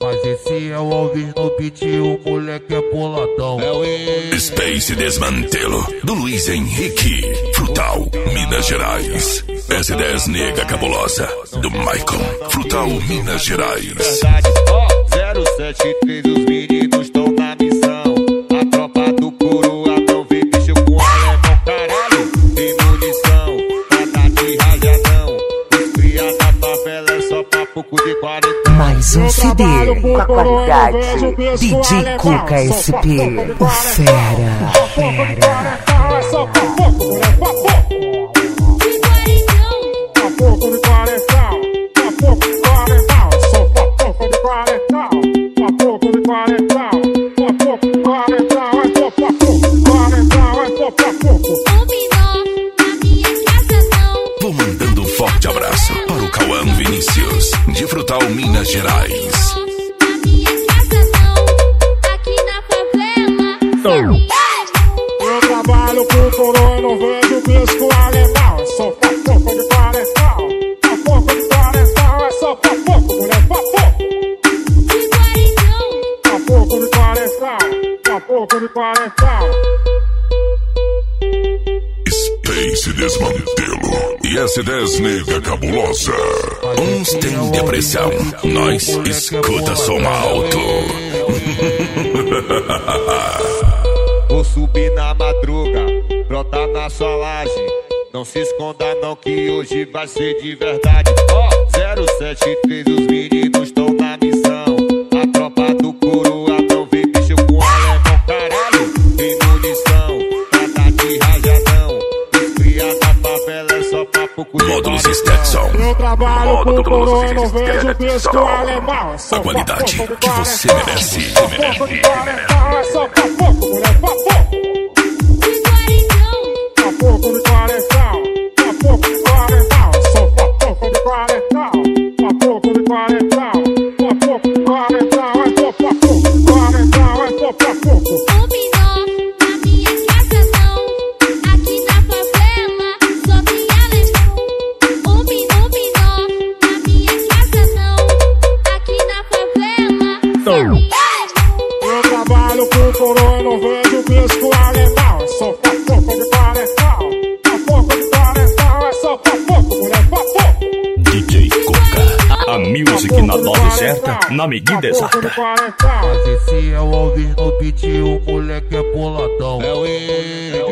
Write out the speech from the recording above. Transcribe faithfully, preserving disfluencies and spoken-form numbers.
Mas esse é o Alves no beat, o moleque é boladão. Space Desmantelo, do Luiz Henrique. Frutal, Minas Gerais. S dez Nega Cabulosa, do Maicon. Frutal, Minas Gerais. zero sete três, os meninos estão na missão. A tropa do coroa não vê bicho com alemão, caralho. Tem munição, nada de rajadão. Os cria da favela é só pra pouco de quarenta. Mais um C D com a qualidade D J Cuca S P, o fera, fera. É só pra pouco, mulher, pra pouco. Pra pouco de quarentão, pra pouco de quarentão. Só pra pouco de quarentão, pra pouco de quarentão, pra pouco de quarentão. É só pra pouco de quarentão, é só pra pouco. Vou mandando um forte abraço para o Cauã Vinícius, de Frutal, Minas Gerais. Eu trabalho com coroa e não vejo bisco alemão. É só pra pouco de quarentão, pra pouco de quarentão. É só pra pouco, mulher, pra pouco. Pra pouco de quarentão, pra pouco de quarentão. Space Desmantelo e S dez Nega Cabulosa. Uns têm depressão, nós escuta som alto. Vou subir na madruga, brotar na sua laje. Não se esconda não que hoje vai ser de verdade. Ó, zero sete três, os meninos estão na missão. A tropa do coroa não vê bicho com alemão, caralho. Tem munição, nada de rajadão. Os cria da favela é só pra pouco de Módulos Stetson. Eu trabalho com coroa e não vejo bisco alemão. É só A qualidade pra pouco de que você quarentão. merece. Pra pouco de quarentão, é só pra pouco, mulher, pra pouco. Pra pouco de quarentão, pra pouco de quarentão. Só pra pouco de quarentão, pra pouco de quarentão, pra pouco de quarentão. É só pra pouco de quarentão, é só pra pouco. Eu trabalho com coroa e não vejo bisco alemão. É só pra pouco de quarentão, pra pouco de quarentão. É só pra pouco, mulher, pra pouco. D J Cuca, a music na dose certa, na medida exata. Mas esse é o Alves no beat, o moleque é boladão. É o